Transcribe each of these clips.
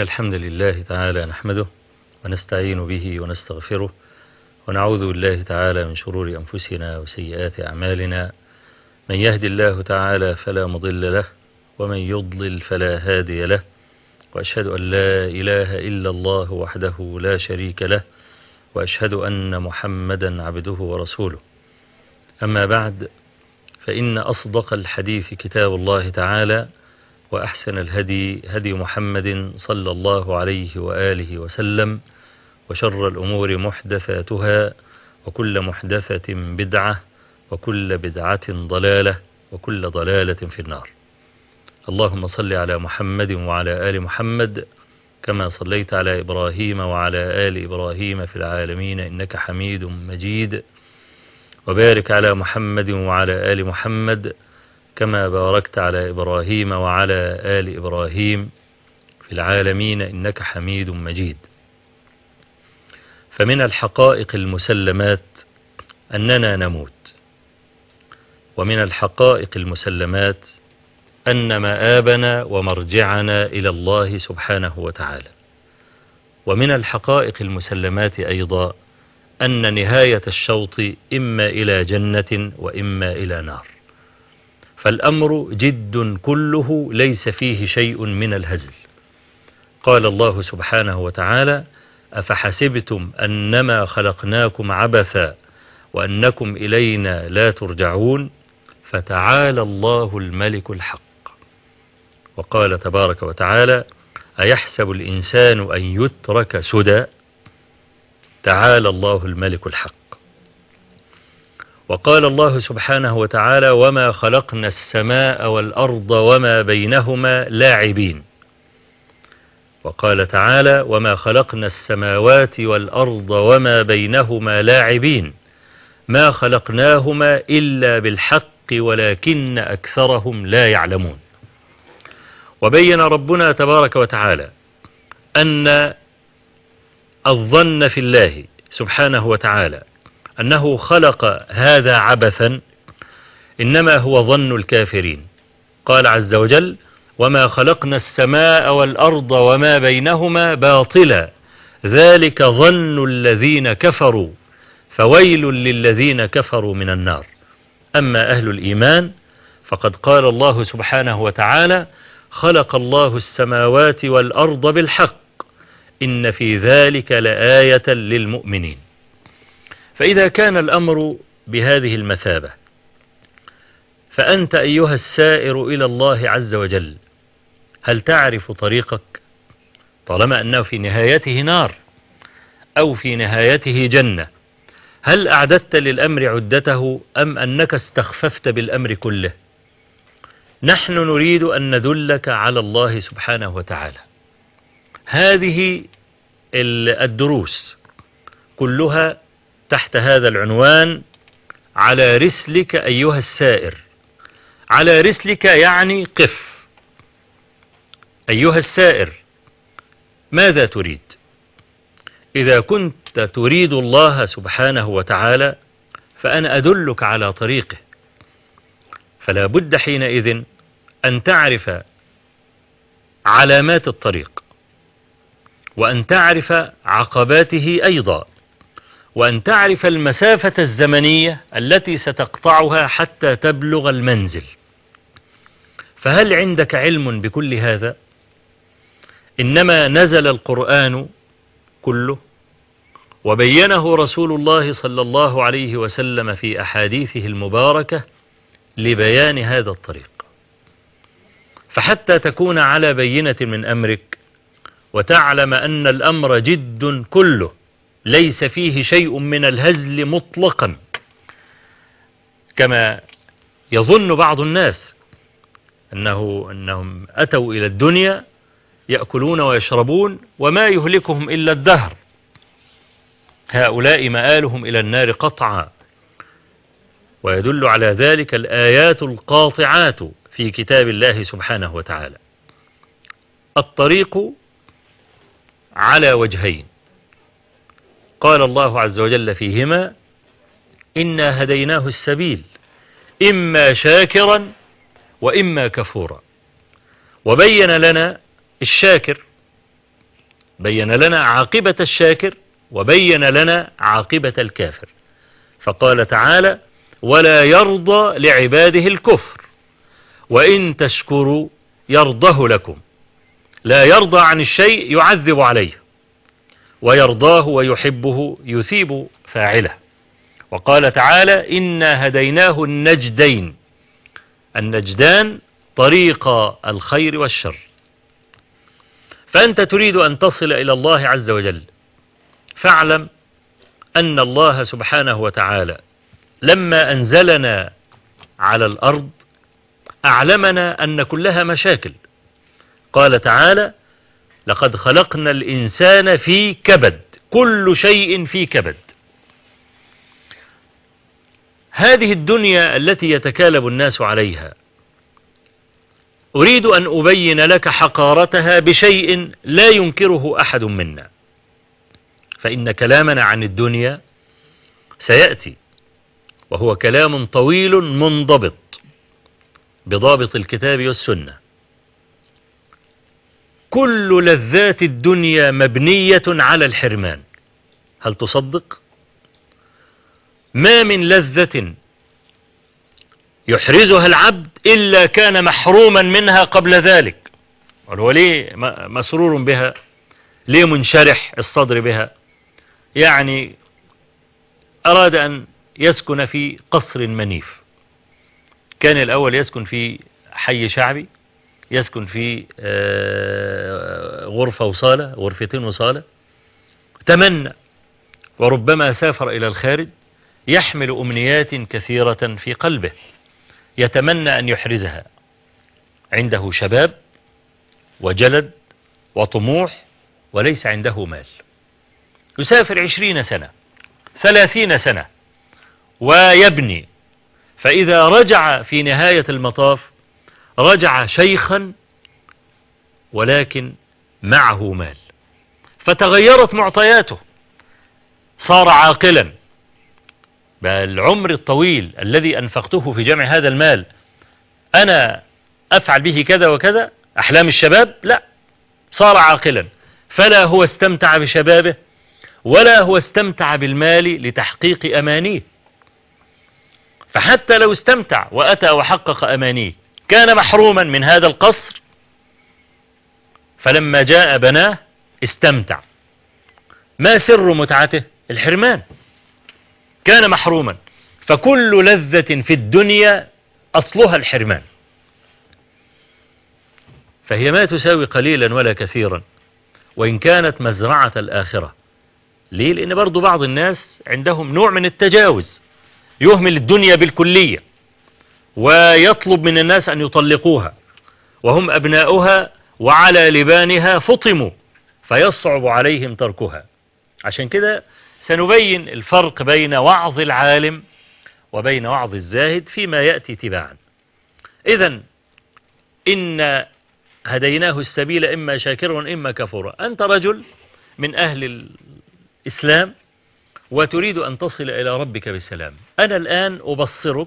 الحمد لله تعالى نحمده ونستعين به ونستغفره ونعوذ بالله تعالى من شرور أنفسنا وسيئات أعمالنا. من يهد الله تعالى فلا مضل له ومن يضلل فلا هادي له، وأشهد أن لا إله إلا الله وحده لا شريك له، وأشهد أن محمدا عبده ورسوله. أما بعد، فإن أصدق الحديث كتاب الله تعالى، وأحسن الهدي هدي محمد صلى الله عليه وآله وسلم، وشر الأمور محدثاتها، وكل محدثة بدعة، وكل بدعة ضلالة، وكل ضلالة في النار. اللهم صل على محمد وعلى آل محمد كما صليت على إبراهيم وعلى آل إبراهيم في العالمين إنك حميد مجيد، وبارك على محمد وعلى آل محمد كما باركت على إبراهيم وعلى آل إبراهيم في العالمين إنك حميد مجيد. فمن الحقائق المسلمات أننا نموت، ومن الحقائق المسلمات أن مآبنا ومرجعنا إلى الله سبحانه وتعالى، ومن الحقائق المسلمات أيضا أن نهاية الشوط إما إلى جنة وإما إلى نار، فالأمر جد كله ليس فيه شيء من الهزل. قال الله سبحانه وتعالى: أفحسبتم أنما خلقناكم عبثا وأنكم إلينا لا ترجعون فتعالى الله الملك الحق. وقال تبارك وتعالى: أيحسب الإنسان أن يترك سدى تعالى الله الملك الحق. وقال الله سبحانه وتعالى: وما خلقنا السماء والأرض وما بينهما لاعبين. وقال تعالى: وما خلقنا السماوات والأرض وما بينهما لاعبين ما خلقناهما إلا بالحق ولكن أكثرهم لا يعلمون. وبين ربنا تبارك وتعالى أن الظن في الله سبحانه وتعالى أنه خلق هذا عبثا إنما هو ظن الكافرين. قال عز وجل: وما خلقنا السماء والأرض وما بينهما باطلا ذلك ظن الذين كفروا فويل للذين كفروا من النار. أما أهل الإيمان فقد قال الله سبحانه وتعالى: خلق الله السماوات والأرض بالحق إن في ذلك لآية للمؤمنين. فإذا كان الأمر بهذه المثابة، فأنت أيها السائر إلى الله عز وجل هل تعرف طريقك؟ طالما أنه في نهايته نار أو في نهايته جنة، هل أعددت للأمر عدته أم أنك استخففت بالأمر كله؟ نحن نريد أن ندلك على الله سبحانه وتعالى. هذه الدروس كلها تحت هذا العنوان: على رسلك أيها السائر. على رسلك يعني قف. أيها السائر، ماذا تريد؟ إذا كنت تريد الله سبحانه وتعالى فأنا أدلك على طريقه، فلا بد حينئذ أن تعرف علامات الطريق، وأن تعرف عقباته أيضا، وأن تعرف المسافة الزمنية التي ستقطعها حتى تبلغ المنزل. فهل عندك علم بكل هذا؟ إنما نزل القرآن كله وبينه رسول الله صلى الله عليه وسلم في أحاديثه المباركة لبيان هذا الطريق. فحتى تكون على بينة من أمرك وتعلم أن الأمر جد كله ليس فيه شيء من الهزل مطلقا، كما يظن بعض الناس أنهم أتوا إلى الدنيا يأكلون ويشربون وما يهلكهم إلا الدهر، هؤلاء مآلهم إلى النار قطعا. ويدل على ذلك الآيات القاطعات في كتاب الله سبحانه وتعالى. الطريق على وجهين، قال الله عز وجل فيهما: إنا هديناه السبيل إما شاكرا وإما كفورا. وبين لنا الشاكر بين لنا عاقبة الشاكر وبين لنا عاقبة الكافر، فقال تعالى: ولا يرضى لعباده الكفر وإن تشكروا يرضه لكم. لا يرضى عن الشيء يعذب عليه، ويرضاه ويحبه يثيب فاعله. وقال تعالى: إنا هديناه النجدين. النجدان طريق الخير والشر. فأنت تريد أن تصل إلى الله عز وجل، فاعلم أن الله سبحانه وتعالى لما أنزلنا على الأرض أعلمنا أن كلها مشاكل. قال تعالى: لقد خلقنا الإنسان في كبد. كل شيء في كبد. هذه الدنيا التي يتكالب الناس عليها أريد أن أبين لك حقارتها بشيء لا ينكره أحد منا، فإن كلامنا عن الدنيا سيأتي، وهو كلام طويل منضبط بضابط الكتاب والسنة. كل لذات الدنيا مبنية على الحرمان. هل تصدق؟ ما من لذة يحرزها العبد إلا كان محروما منها قبل ذلك. هو ليه مسرور بها؟ ليه منشرح الصدر بها؟ يعني أراد أن يسكن في قصر منيف، كان الأول يسكن في حي شعبي، يسكن في غرفة وصالة، غرفتين وصالة. تمنى وربما سافر إلى الخارج يحمل أمنيات كثيرة في قلبه، يتمنى أن يحرزها. عنده شباب وجلد وطموح، وليس عنده مال. يسافر 20 سنة 30 سنة ويبني، فإذا رجع في نهاية المطاف رجع شيخا ولكن معه مال، فتغيرت معطياته، صار عاقلا. بالعمر الطويل الذي أنفقته في جمع هذا المال أنا أفعل به كذا وكذا، أحلام الشباب؟ لا، صار عاقلا. فلا هو استمتع بشبابه ولا هو استمتع بالمال لتحقيق أمانيه. فحتى لو استمتع وأتى وحقق أمانيه كان محروما من هذا القصر، فلما جاء بناه استمتع. ما سر متعته؟ الحرمان. كان محروما. فكل لذة في الدنيا أصلها الحرمان، فهي ما تساوي قليلا ولا كثيرا، وإن كانت مزرعة الآخرة. ليه؟ لأن برضو بعض الناس عندهم نوع من التجاوز، يهمل الدنيا بالكلية ويطلب من الناس أن يطلقوها وهم أبناؤها وعلى لبانها فطموا، فيصعب عليهم تركها. عشان كده سنبين الفرق بين وعظ العالم وبين وعظ الزاهد فيما يأتي تباعا. إذن إن هديناه السبيل إما شاكرا وإما كفورا. أنت رجل من أهل الإسلام وتريد أن تصل إلى ربك بالسلام. أنا الآن أبصرك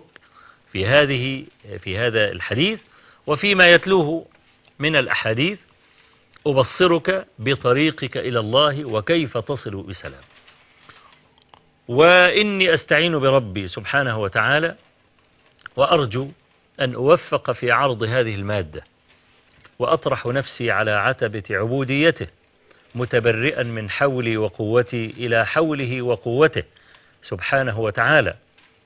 في هذا الحديث وفيما يتلوه من الأحاديث، أبصرك بطريقك إلى الله وكيف تصل بسلام. وإني أستعين بربي سبحانه وتعالى وأرجو أن أوفق في عرض هذه المادة، وأطرح نفسي على عتبة عبوديته متبرئا من حولي وقوتي إلى حوله وقوته سبحانه وتعالى.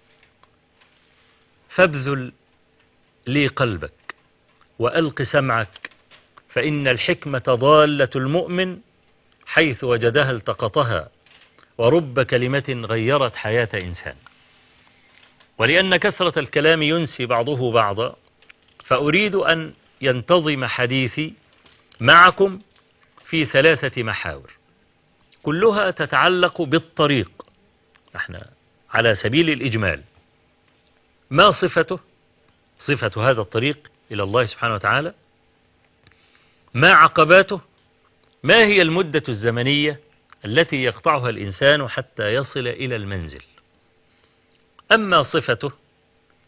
فابذل لي قلبك وألق سمعك، فإن الحكمة ضالة المؤمن حيث وجدها التقطها، ورب كلمة غيرت حياة إنسان. ولأن كثرة الكلام ينسي بعضه بعضا، فأريد أن ينتظم حديثي معكم في 3 محاور كلها تتعلق بالطريق. نحن على سبيل الإجمال: ما صفته؟ صفة هذا الطريق إلى الله سبحانه وتعالى. ما عقباته؟ ما هي المدة الزمنية التي يقطعها الإنسان حتى يصل إلى المنزل؟ أما صفته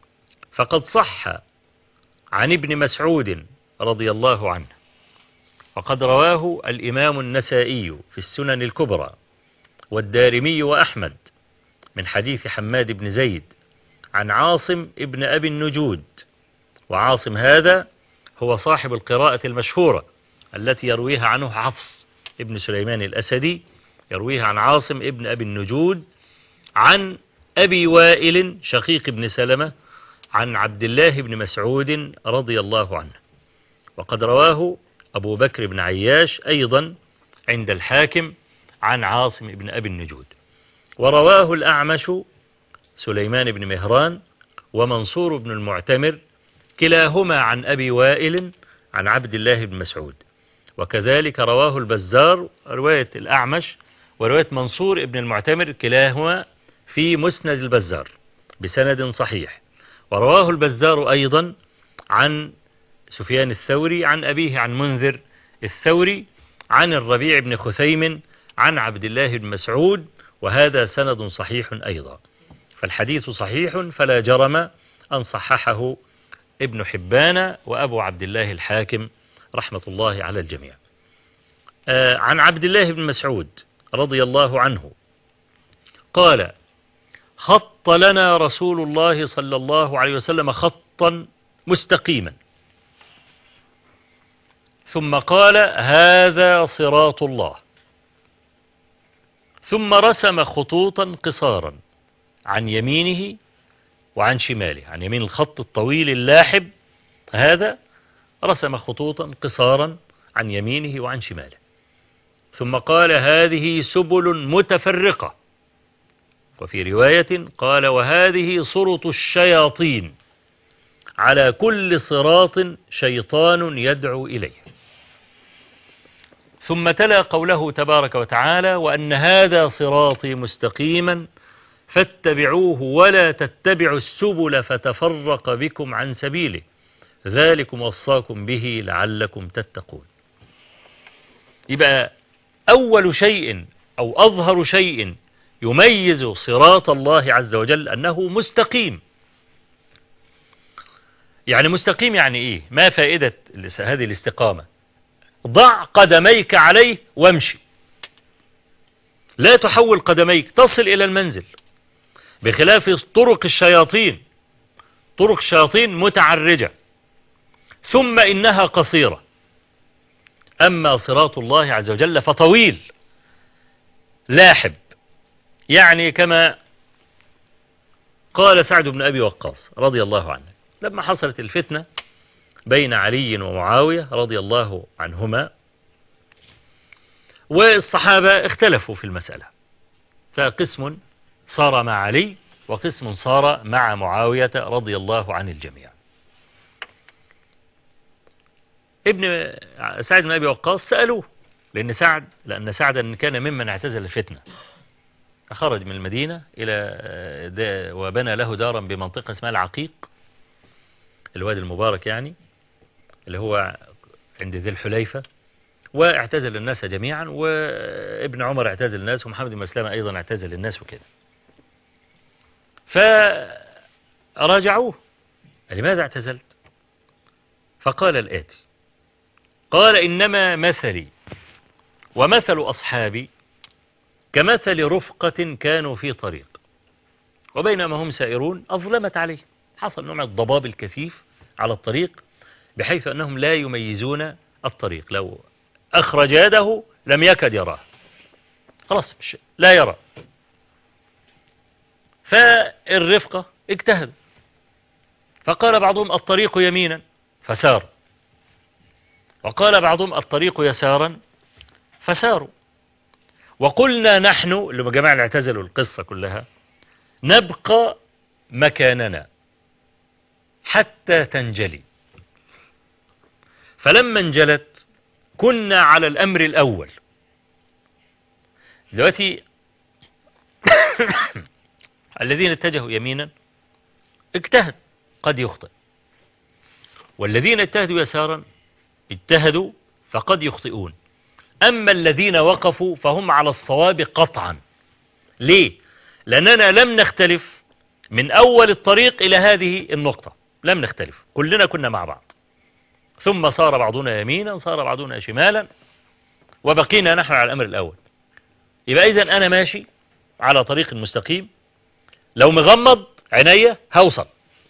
فقد صح عن ابن مسعود رضي الله عنه وقد رواه الإمام النسائي في السنن الكبرى والدارمي وأحمد من حديث حماد بن زيد عن عاصم ابن أبي النجود. وعاصم هذا هو صاحب القراءة المشهورة التي يرويها عنه حفص ابن سليمان الأسدي، يرويها عن عاصم ابن أبي النجود عن أبي وائل شقيق بن سلمة عن عبد الله بن مسعود رضي الله عنه. وقد رواه أبو بكر بن عياش أيضا عند الحاكم عن عاصم ابن أبي النجود. ورواه الأعمش سليمان بن مهران ومنصور بن المعتمر كلاهما عن أبي وائل عن عبد الله بن مسعود. وكذلك رواه البزار رواية الأعمش ورواية منصور بن المعتمر كلاهما في مسند البزار بسند صحيح. ورواه البزار أيضا عن سفيان الثوري عن أبيه عن منذر الثوري عن الربيع بن خثيم عن عبد الله بن مسعود، وهذا سند صحيح أيضا. فالحديث صحيح فلا جرم أن صححه ابن حبان وأبو عبد الله الحاكم رحمة الله على الجميع. عن عبد الله بن مسعود رضي الله عنه قال: خط لنا رسول الله صلى الله عليه وسلم خطا مستقيما، ثم قال: هذا صراط الله، ثم رسم خطوطا قصارا عن يمينه وعن شماله. عن يمين الخط الطويل اللاحب هذا رسم خطوطا قصارا عن يمينه وعن شماله، ثم قال: هذه سبل متفرقة. وفي رواية قال: وهذه صرط الشياطين، على كل صراط شيطان يدعو إليه. ثم تلا قوله تبارك وتعالى: وأن هذا صراطي مستقيما فاتبعوه ولا تتبعوا السبل فتفرق بكم عن سبيله ذلكم وصاكم به لعلكم تتقون. يبقى أول شيء أو أظهر شيء يميز صراط الله عز وجل أنه مستقيم. يعني مستقيم يعني إيه؟ ما فائدة هذه الاستقامة؟ ضع قدميك عليه وامشي، لا تحول قدميك، تصل إلى المنزل، بخلاف طرق الشياطين. طرق الشياطين متعرجة ثم إنها قصيرة، أما صراط الله عز وجل فطويل لاحب. يعني كما قال سعد بن أبي وقاص رضي الله عنه لما حصلت الفتنة بين علي ومعاوية رضي الله عنهما، والصحابة اختلفوا في المسألة، فقسم صار مع علي وقسم صار مع معاوية رضي الله عن الجميع. ابن سعد بن أبي وقاص سألوه، لأن سعدا كان ممن اعتزل الفتنة، خرج من المدينة إلى وبنى له دارا بمنطقة اسمها العقيق، الوادي المبارك يعني، اللي هو عند ذي الحليفة، واعتزل الناس جميعا، وابن عمر اعتزل الناس، ومحمد بن مسلمة أيضا اعتزل الناس وكده. فراجعوه: لماذا اعتزلت؟ فقال الآتي: قال: إنما مثلي ومثل أصحابي كمثل رفقة كانوا في طريق، وبينما هم سائرون أظلمت عليه، حصل نوع من الضباب الكثيف على الطريق بحيث أنهم لا يميزون الطريق، لو أخرج يده لم يكد يراه، خلاص لا يرى. فالرفقة اجتهدوا، فقال بعضهم: الطريق يمينا، فساروا، وقال بعضهم: الطريق يسارا، فساروا. وقلنا نحن اللي جماعة اعتزلوا القصة كلها: نبقى مكاننا حتى تنجلي. فلما انجلت كنا على الأمر الأول. دلوقتي الذين اتجهوا يمينا اجتهد، قد يخطئ، والذين اجتهدوا يسارا اجتهدوا فقد يخطئون. أما الذين وقفوا فهم على الصواب قطعا. ليه؟ لأننا لم نختلف من أول الطريق إلى هذه النقطة، لم نختلف، كلنا كنا مع بعض. ثم صار بعضنا يمينا، صار بعضنا شمالا، وبقينا نحن على الأمر الأول. يبقى إذن أنا ماشي على طريق مستقيم، لو مغمض عينيا هوصل.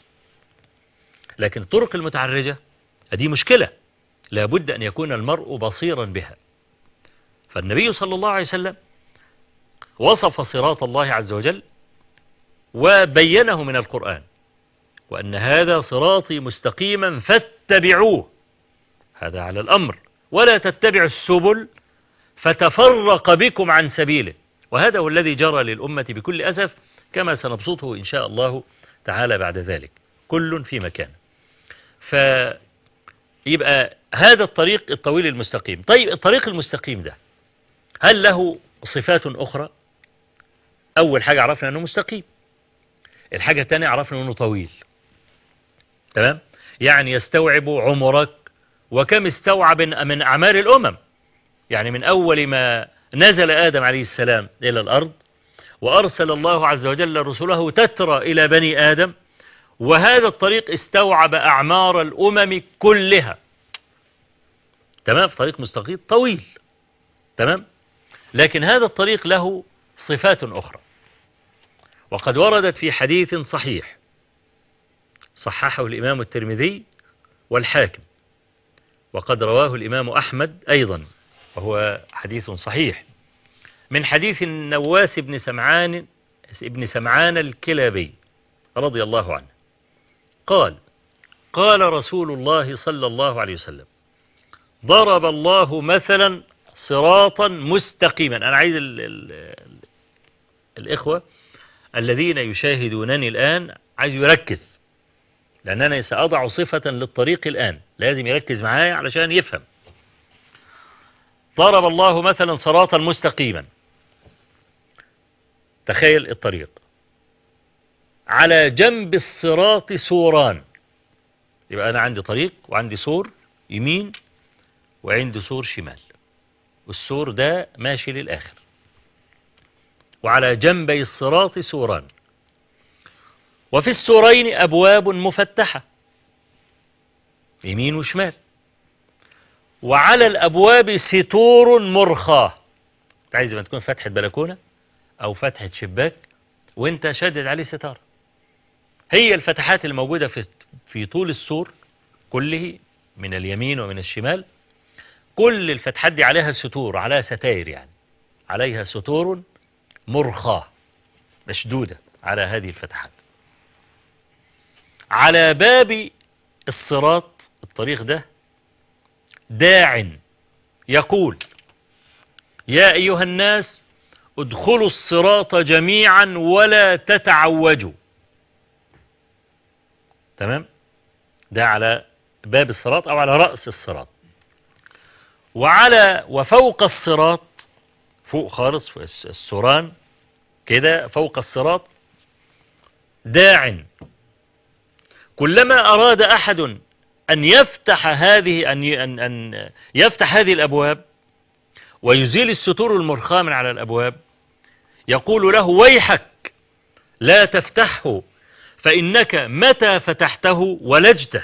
لكن الطرق المتعرجة هذه مشكلة، لابد أن يكون المرء بصيرا بها. فالنبي صلى الله عليه وسلم وصف صراط الله عز وجل وبينه من القرآن، وأن هذا صراطي مستقيما فاتبعوه، هذا على الأمر، ولا تتبعوا السبل فتفرق بكم عن سبيله. وهذا هو الذي جرى للأمة بكل أسف، كما سنبسطه إن شاء الله تعالى بعد ذلك، كل في مكان. فيبقى هذا الطريق الطويل المستقيم. طيب الطريق المستقيم ده هل له صفات أخرى؟ أول حاجة عرفنا أنه مستقيم، الحاجة الثانية عرفنا أنه طويل. تمام؟ يعني يستوعب عمرك، وكم استوعب من أعمار الأمم. يعني من أول ما نزل آدم عليه السلام إلى الأرض، وأرسل الله عز وجل رسله تترى إلى بني آدم، وهذا الطريق استوعب أعمار الأمم كلها. تمام؟ في طريق مستقيم طويل. تمام؟ لكن هذا الطريق له صفات أخرى، وقد وردت في حديث صحيح صححه الإمام الترمذي والحاكم، وقد رواه الإمام أحمد أيضا، وهو حديث صحيح، من حديث النواس بن سمعان الكلابي رضي الله عنه قال: قال رسول الله صلى الله عليه وسلم: ضرب الله مثلا صراطا مستقيما. أنا عايز الإخوة الذين يشاهدونني الآن عايز يركز، لأن أنا سأضع صفة للطريق الآن، لازم يركز معايا علشان يفهم. ضرب الله مثلا صراطا مستقيما، تخيل الطريق، على جنب الصراط سوران. يبقى أنا عندي طريق وعندي سور يمين وعندي سور شمال، والسور ده ماشي للآخر، وعلى جنبي الصراط سوران، وفي السورين أبواب مفتحة يمين وشمال، وعلى الأبواب ستور مرخاة. عايز ما تكون فتحة بلكونة أو فتحة شباك وانت شدد عليه ستار، هي الفتحات الموجودة في طول السور كله من اليمين ومن الشمال، كل الفتحات دي عليها ستور، عليها ستائر، يعني عليها ستور مرخاة مشدودة على هذه الفتحات. على باب الصراط الطريق ده داع يقول: يا أيها الناس ادخلوا الصراط جميعا ولا تتعوجوا. تمام؟ ده على باب الصراط أو على رأس الصراط. وفوق الصراط، فوق خالص في السوران كده فوق الصراط داع، كلما أراد أحد أن يفتح هذه الأبواب ويزيل الستور المرخاة من على الأبواب، يقول له: ويحك لا تفتحه، فإنك متى فتحته ولجته.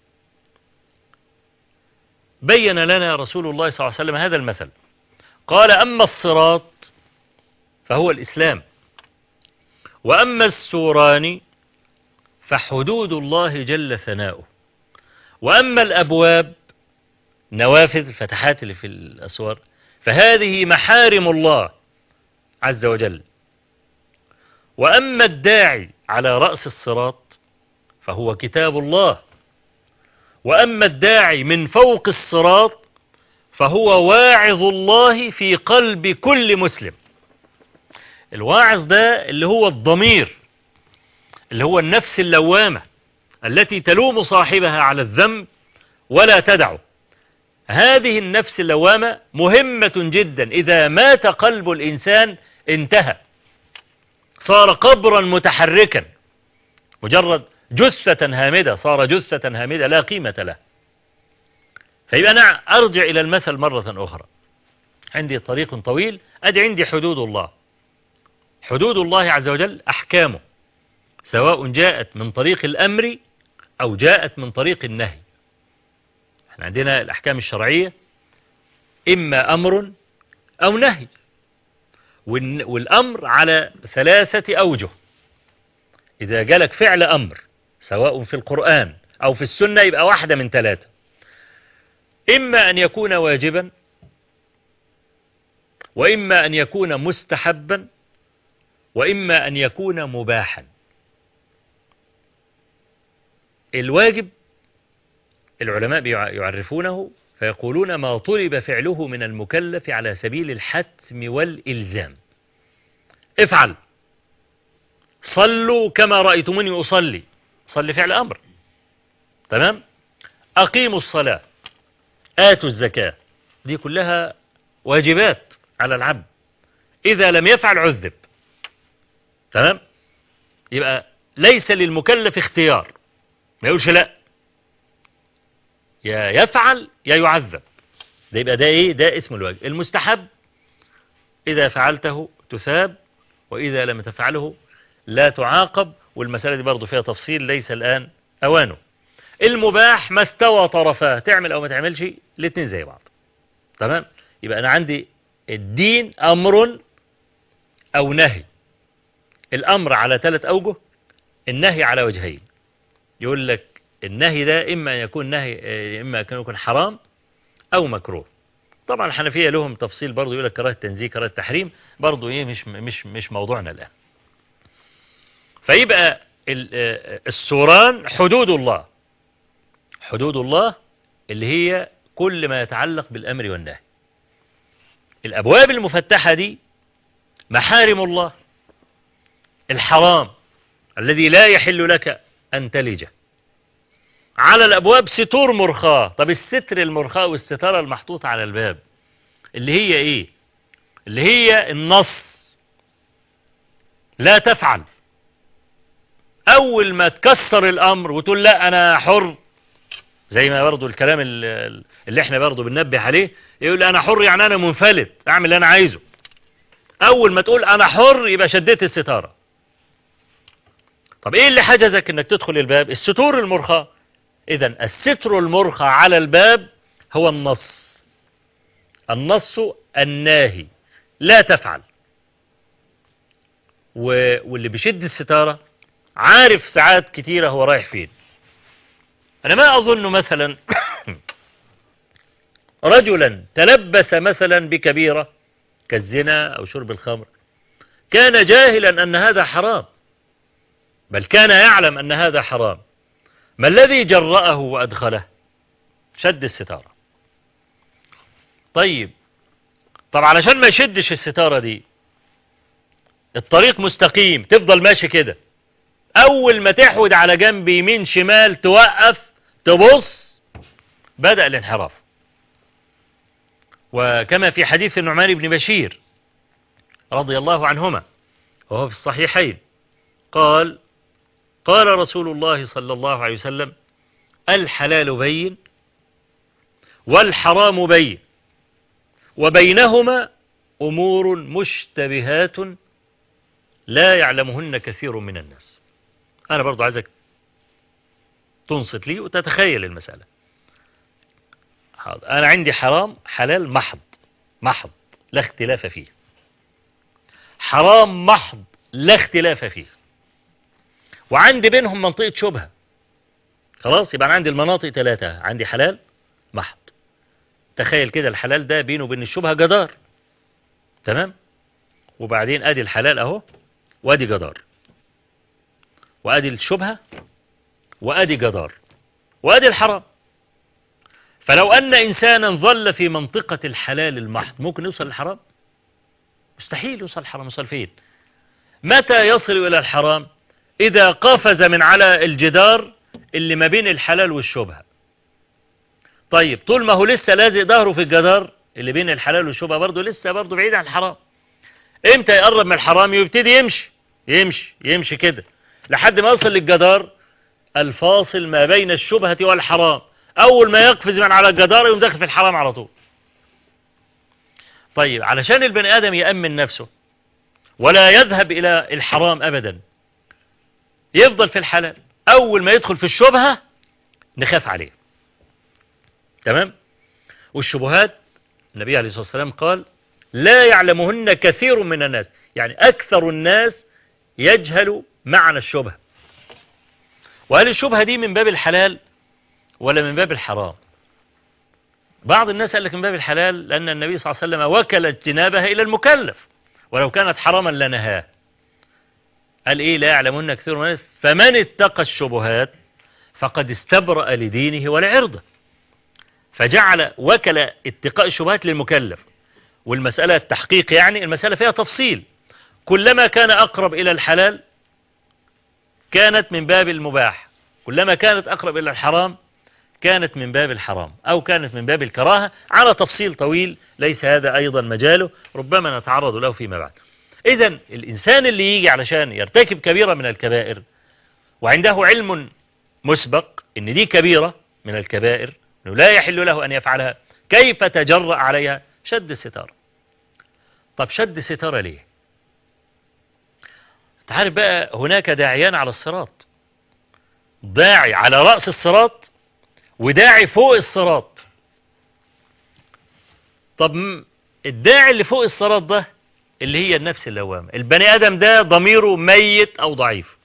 بين لنا رسول الله صلى الله عليه وسلم هذا المثل، قال: أما الصراط فهو الإسلام، وأما السوران فحدود الله جل ثناؤه، وأما الأبواب نوافذ الفتحات اللي في الأسوار فهذه محارم الله عز وجل، وأما الداعي على رأس الصراط فهو كتاب الله، وأما الداعي من فوق الصراط فهو واعظ الله في قلب كل مسلم. الواعظ ده اللي هو الضمير، اللي هو النفس اللوامة التي تلوم صاحبها على الذنب ولا تدعه. هذه النفس اللوامة مهمة جدا، إذا مات قلب الإنسان انتهى، صار قبرا متحركا، مجرد جثة هامدة، صار جثة هامدة لا قيمة له. فيبقى أنا أرجع إلى المثل مرة أخرى، عندي طريق طويل، أدي عندي حدود الله. حدود الله عز وجل أحكامه، سواء جاءت من طريق الأمر أو جاءت من طريق النهي. احنا عندنا الأحكام الشرعية إما أمر أو نهي، والأمر على 3 أوجه. إذا جالك فعل أمر سواء في القرآن أو في السنة يبقى واحدة من 3، إما أن يكون واجبا، وإما أن يكون مستحبا، وإما أن يكون مباحا. الواجب العلماء يعرفونه فيقولون ما طلب فعله من المكلف على سبيل الحتم والإلزام. افعل، صلوا كما رأيتموني أصلي، صلي فعل أمر، تمام. أقيموا الصلاة، آتوا الزكاة، دي كلها واجبات على العبد، إذا لم يفعل عذب، تمام. يبقى ليس للمكلف اختيار، ما يقولش لا، يا يفعل يا يعذب. ده يبقى ده ايه؟ ده اسم الواجب. المستحب إذا فعلته تثاب، وإذا لم تفعله لا تعاقب، والمسألة دي برضو فيها تفصيل ليس الآن أوانه. المباح ما استوى طرفاه، تعمل أو ما تعملش الاثنين زي بعض، تمام. يبقى أنا عندي الدين أمر أو نهي. الأمر على 3 أوجه، النهي على وجهين. يقول لك النهي ده إما أن يكون نهي، إما أن يكون حرام أو مكروه. طبعا الحنفية لهم تفصيل برضو، يقول لك كراهة تنزيه كراهة تحريم، برضو إيه مش موضوعنا الآن. فيبقى السوران حدود الله، حدود الله اللي هي كل ما يتعلق بالأمر والنهي. الأبواب المفتحة دي محارم الله، الحرام الذي لا يحل لك أن تلجه. على الأبواب ستور مرخاة. طب الستر المرخاة والستارة المحطوطة على الباب اللي هي إيه؟ اللي هي النص، لا تفعل. أول ما تكسر الأمر وتقول لا أنا حر، زي ما برضو الكلام اللي احنا برضو بننبه عليه، يقول أنا حر يعني أنا منفلت أعمل اللي أنا عايزه. أول ما تقول أنا حر يبقى شديت الستارة. طب إيه اللي حجزك إنك تدخل الباب؟ الستور المرخاة. إذن الستر المرخى على الباب هو النص، النص الناهي لا تفعل. واللي بيشد الستارة عارف ساعات كتيرة هو رايح فين. أنا ما أظن مثلا رجلا تلبس مثلا بكبيرة كالزنا أو شرب الخمر كان جاهلا أن هذا حرام، بل كان يعلم أن هذا حرام. ما الذي جرأه وأدخله؟ شد الستارة. طيب علشان ما يشدش الستارة دي، الطريق مستقيم تفضل ماشي كده، أول ما تحود على جنب يمين شمال توقف تبص، بدأ الانحراف. وكما في حديث النعمان بن بشير رضي الله عنهما وهو في الصحيحين قال رسول الله صلى الله عليه وسلم: الحلال بين والحرام بين وبينهما أمور مشتبهات لا يعلمهن كثير من الناس. أنا برضو عايزك تنصت لي وتتخيل المسألة. أنا عندي حرام حلال محض لا اختلاف فيه، حرام محض لا اختلاف فيه، وعندي بينهم منطقة شبهة. خلاص، يبقى أنا عندي المناطق 3، عندي حلال محض. تخيل كده الحلال ده بينه وبين الشبهة جدار، تمام. وبعدين أدي الحلال أهو، وأدي جدار، وأدي الشبهة، وأدي جدار، وأدي الحرام. فلو أن إنسانا ظل في منطقة الحلال المحض ممكن يوصل للحرام؟ مستحيل يوصل الحرام. يوصل فين؟ متى يصل إلى الحرام؟ إذا قفز من على الجدار اللي ما بين الحلال والشبهة. طيب طول ما هو لسه لازق ظهره في الجدار اللي بين الحلال والشبهة برضه لسه برضه بعيد عن الحرام. امتى يقرب من الحرام؟ يبتدي يمشي كده لحد ما يصل للجدار الفاصل ما بين الشبهة والحرام. أول ما يقفز من على الجدار يقوم داخل في الحرام على طول. طيب علشان البني آدم يأمن نفسه ولا يذهب إلى الحرام أبدا، يفضل في الحلال. أول ما يدخل في الشبهة نخاف عليه، تمام. والشبهات النبي عليه الصلاة والسلام قال لا يعلمهن كثير من الناس، يعني أكثر الناس يجهل معنى الشبهة. وهل الشبهة دي من باب الحلال ولا من باب الحرام؟ بعض الناس قال لك من باب الحلال، لأن النبي صلى الله عليه وسلم وكل اجتنابها إلى المكلف، ولو كانت حراما لنهاه. قال إيه؟ لا يعلمون كثير من الناس فمن اتقى الشبهات فقد استبرأ لدينه ولعرضه. فجعل وكل اتقاء الشبهات للمكلف، والمسألة التحقيق، يعني المسألة فيها تفصيل. كلما كان أقرب إلى الحلال كانت من باب المباح، كلما كانت أقرب إلى الحرام كانت من باب الحرام، أو كانت من باب الكراهة، على تفصيل طويل ليس هذا أيضا مجاله، ربما نتعرض له فيما بعد. إذن الإنسان اللي يجي علشان يرتكب كبيرة من الكبائر وعنده علم مسبق إن دي كبيرة من الكبائر، إنه لا يحل له أن يفعلها، كيف تجرأ عليها؟ شد الستار. طب شد الستار ليه؟ تعرف بقى هناك داعيان على الصراط، داعي على رأس الصراط وداعي فوق الصراط. طب الداعي اللي فوق الصراط ده اللي هي النفس اللوامة، البني آدم ده ضميره ميت أو ضعيف.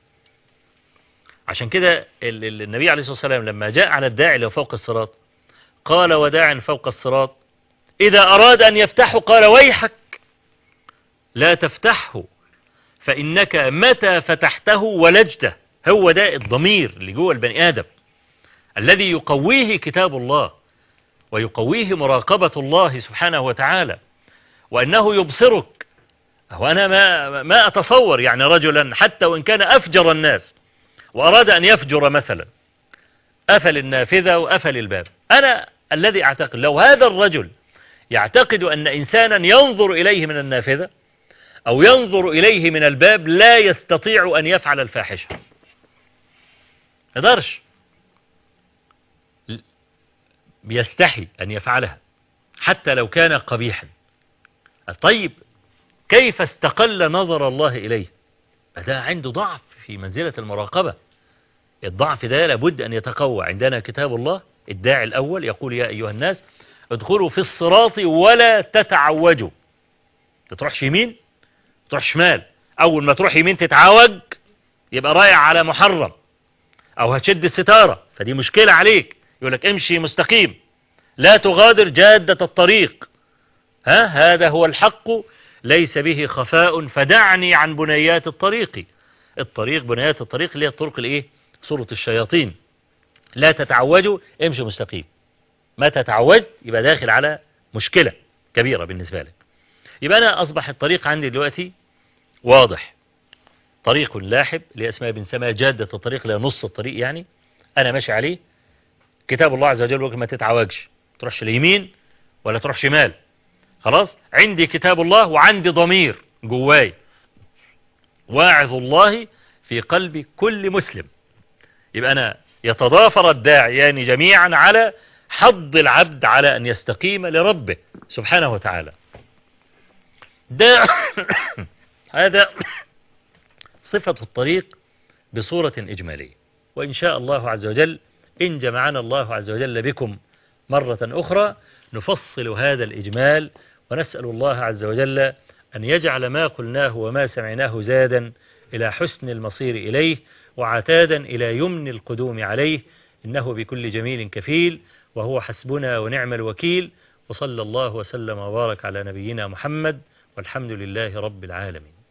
عشان كده النبي عليه الصلاة والسلام لما جاء على الداعي اللي فوق الصراط قال وداع فوق الصراط إذا أراد أن يفتحه قال ويحك لا تفتحه فإنك متى فتحته ولجته. هو ده الضمير اللي جوه البني آدم الذي يقويه كتاب الله ويقويه مراقبة الله سبحانه وتعالى، وأنه يبصرك. وأنا ما أتصور يعني رجلا حتى وإن كان أفجر الناس وأراد أن يفجر مثلا، أفل النافذة وأفل الباب، أنا الذي أعتقد لو هذا الرجل يعتقد أن إنسانا ينظر إليه من النافذة أو ينظر إليه من الباب لا يستطيع أن يفعل الفاحشة، يقدرش، يستحي أن يفعلها حتى لو كان قبيحا. طيب كيف استقل نظر الله إليه؟ ده عنده ضعف في منزلة المراقبة. الضعف ده لابد أن يتقوى. عندنا كتاب الله، الداعي الأول يقول يا أيها الناس ادخلوا في الصراط ولا تتعوجوا. تروحش يمين تروح شمال، أول ما تروح يمين تتعوج يبقى رايح على محرم أو هتشد الستارة، فدي مشكلة عليك. يقول لك امشي مستقيم لا تغادر جادة الطريق، هذا هو الحق ليس به خفاء فدعني عن بنيات الطريق. الطريق بنيات الطريق اللي هي الطرق الايه؟ صورة الشياطين. لا تتعوجوا، امشي مستقيم. ما تتعوجت يبقى داخل على مشكلة كبيرة بالنسبة لك. يبقى أنا أصبح الطريق عندي دلوقتي واضح، طريق لاحب اللي اسمها بنسميها جادة الطريق اللي هي نص الطريق، يعني أنا ماشي عليه. كتاب الله عز وجل يقول ما تتعوجش، تروحش اليمين ولا تروح شمال. خلاص عندي كتاب الله وعندي ضمير جواي، واعظ الله في قلب كل مسلم. يبقى أنا يتضافر الداعيان جميعا على حض العبد على أن يستقيم لربه سبحانه وتعالى. ده هذا صفة الطريق بصورة إجمالية. وإن شاء الله عز وجل إن جمعنا الله عز وجل بكم مرة أخرى نفصل هذا الإجمال، ونسأل الله عز وجل أن يجعل ما قلناه وما سمعناه زادا إلى حسن المصير إليه وعتادا إلى يمن القدوم عليه، إنه بكل جميل كفيل وهو حسبنا ونعم الوكيل. وصلى الله وسلم وبارك على نبينا محمد والحمد لله رب العالمين.